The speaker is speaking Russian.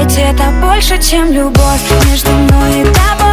Ведь это больше, чем любовь между мной и тобой.